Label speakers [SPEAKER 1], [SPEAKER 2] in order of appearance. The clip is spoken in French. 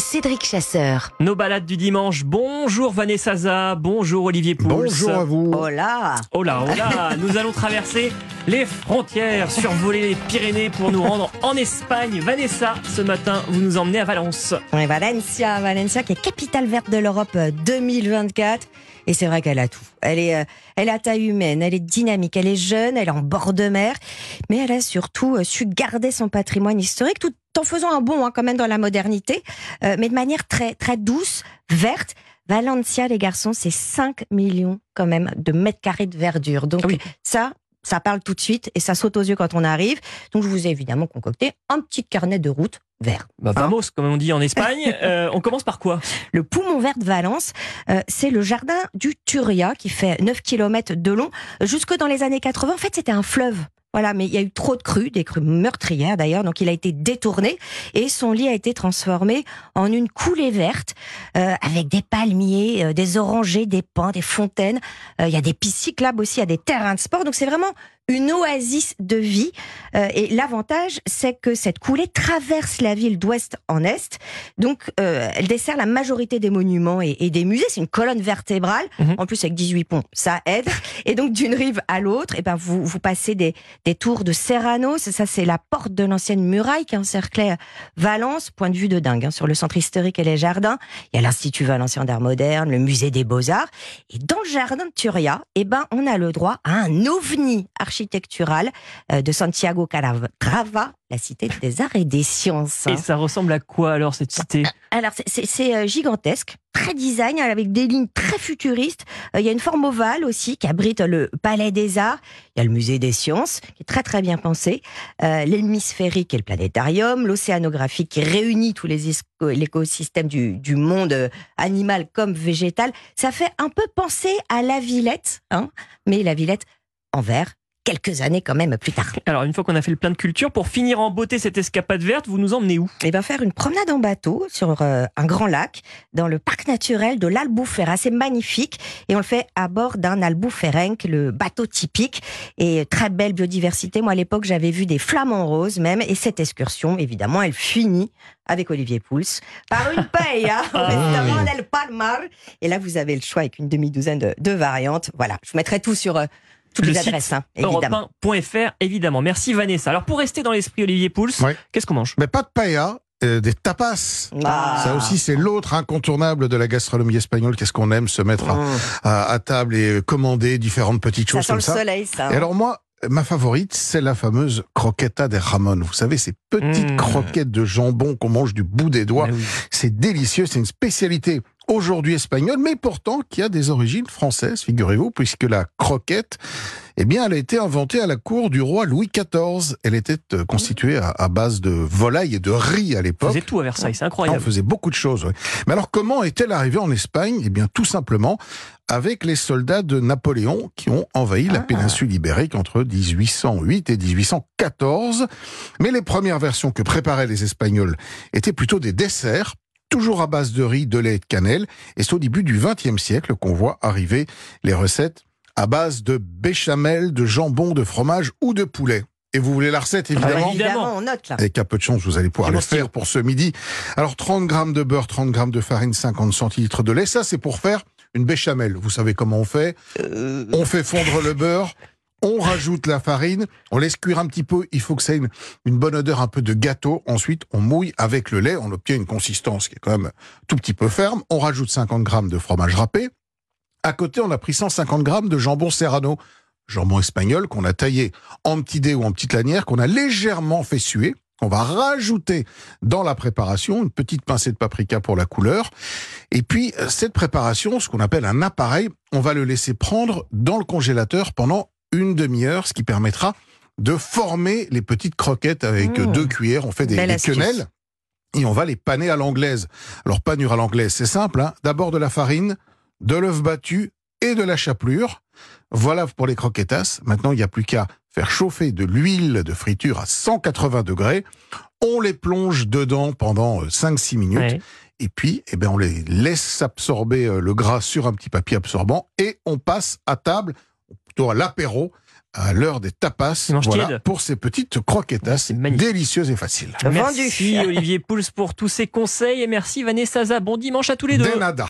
[SPEAKER 1] Cédric Chasseur.
[SPEAKER 2] Nos balades du dimanche. Bonjour Vanessa Zaza, bonjour Olivier Pouls.
[SPEAKER 3] Bonjour à vous.
[SPEAKER 1] Hola.
[SPEAKER 2] Hola, hola. Nous allons traverser les frontières, survoler les Pyrénées pour nous rendre en Espagne. Vanessa, ce matin, vous nous emmenez à Valence.
[SPEAKER 1] Oui, Valencia qui est capitale verte de l'Europe 2024. Et c'est vrai qu'elle a tout. Elle a taille humaine, elle est dynamique, elle est jeune, elle est en bord de mer. Mais elle a surtout su garder son patrimoine historique tout en faisant un bond quand même dans la modernité. Mais de manière très, très douce, verte. Valencia, les garçons, c'est 5 millions quand même de mètres carrés de verdure. Donc ça parle tout de suite et ça saute aux yeux quand on arrive. Donc je vous ai évidemment concocté un petit carnet de route vert.
[SPEAKER 2] Vamos, comme on dit en Espagne. On commence par quoi?
[SPEAKER 1] Le poumon vert de Valence, c'est le jardin du Turia qui fait 9 km de long. Jusque dans les années 80, en fait, c'était un fleuve. Voilà, mais il y a eu trop de crues, des crues meurtrières d'ailleurs, donc il a été détourné et son lit a été transformé en une coulée verte avec des palmiers, des orangers, des pins, des fontaines. Il y a des pistes cyclables aussi, il y a des terrains de sport, donc c'est vraiment une oasis de vie. Et l'avantage, c'est que cette coulée traverse la ville d'ouest en est, donc elle dessert la majorité des monuments et des musées. C'est une colonne vertébrale, en plus avec 18 ponts, ça aide. Et donc d'une rive à l'autre, et ben vous passez des tours de Serrano, ça c'est la porte de l'ancienne muraille qui encerclait Valence, point de vue de dingue, sur le centre historique et les jardins. Il y a l'Institut valencien d'art moderne, le musée des beaux-arts. Et dans le jardin de Turia, on a le droit à un ovni architectural de Santiago Calatrava, la cité des arts et des sciences.
[SPEAKER 2] Et ça ressemble à quoi alors cette cité?
[SPEAKER 1] Alors c'est gigantesque, très design, avec des lignes très futuristes. Il y a une forme ovale aussi qui abrite le Palais des Arts. Il y a le musée des sciences qui est très très bien pensé. L'hémisphérique et le planétarium, l'océanographique qui réunit tous l'écosystème du monde animal comme végétal. Ça fait un peu penser à la Villette, mais la Villette en vert. Quelques années quand même plus tard.
[SPEAKER 2] Alors une fois qu'on a fait le plein de culture, pour finir en beauté cette escapade verte, vous nous emmenez où?
[SPEAKER 1] Faire une promenade en bateau sur un grand lac dans le parc naturel de l'Albufera. C'est magnifique et on le fait à bord d'un albuferenque, le bateau typique, et très belle biodiversité. Moi à l'époque j'avais vu des flamants roses même, et cette excursion évidemment elle finit avec Olivier Pouls par une paella au restaurant del Palmar. Et là vous avez le choix avec une demi-douzaine de variantes. Voilà, je vous mettrai tout sur toutes les adresses, évidemment.
[SPEAKER 2] Europe1.fr, évidemment. Merci Vanessa. Alors pour rester dans l'esprit Olivier Pouls, qu'est-ce qu'on mange?
[SPEAKER 3] Mais pas de paella, des tapas. Ça aussi c'est l'autre incontournable de la gastronomie espagnole. Qu'est-ce qu'on aime se mettre à table et commander différentes petites choses comme ça.
[SPEAKER 1] Ça sent le soleil, ça.
[SPEAKER 3] Et alors moi, ma favorite, c'est la fameuse croqueta de Ramon. Vous savez, ces petites croquettes de jambon qu'on mange du bout des doigts. C'est délicieux, c'est une spécialité aujourd'hui espagnole, mais pourtant qui a des origines françaises, figurez-vous, puisque la croquette, elle a été inventée à la cour du roi Louis XIV. Elle était constituée à base de volaille et de riz à l'époque.
[SPEAKER 2] On faisait tout à Versailles, c'est incroyable.
[SPEAKER 3] On faisait beaucoup de choses, oui. Mais alors, comment est-elle arrivée en Espagne? Tout simplement avec les soldats de Napoléon qui ont envahi la péninsule ibérique entre 1808 et 1814. Mais les premières versions que préparaient les Espagnols étaient plutôt des desserts, toujours à base de riz, de lait et de cannelle. Et c'est au début du XXe siècle qu'on voit arriver les recettes à base de béchamel, de jambon, de fromage ou de poulet. Et vous voulez la recette, évidemment?
[SPEAKER 1] Évidemment, on note là.
[SPEAKER 3] Avec un peu de chance, vous allez pouvoir le faire pour ce midi. Alors, 30 grammes de beurre, 30 grammes de farine, 50 centilitres de lait. Ça, c'est pour faire une béchamel. Vous savez comment on fait? On fait fondre le beurre. On rajoute la farine, on laisse cuire un petit peu, il faut que ça ait une bonne odeur un peu de gâteau. Ensuite, on mouille avec le lait, on obtient une consistance qui est quand même tout petit peu ferme. On rajoute 50 grammes de fromage râpé. À côté, on a pris 150 grammes de jambon serrano, jambon espagnol qu'on a taillé en petits dés ou en petites lanières, qu'on a légèrement fait suer. On va rajouter dans la préparation une petite pincée de paprika pour la couleur. Et puis, cette préparation, ce qu'on appelle un appareil, on va le laisser prendre dans le congélateur pendant une demi-heure, ce qui permettra de former les petites croquettes avec 2 cuillères. On fait des quenelles et on va les paner à l'anglaise. Alors, panure à l'anglaise, c'est simple, D'abord de la farine, de l'œuf battu et de la chapelure. Voilà pour les croquetas. Maintenant, il n'y a plus qu'à faire chauffer de l'huile de friture à 180 degrés. On les plonge dedans pendant 5-6 minutes. Et puis, on les laisse absorber le gras sur un petit papier absorbant et on passe à table, plutôt à l'apéro, à l'heure des tapas. Voilà pour ces petites croquetas délicieuses et faciles.
[SPEAKER 2] Merci Olivier Pouls pour tous ces conseils et merci Vanessa Zaza. Bon dimanche à tous les deux.
[SPEAKER 3] De nada.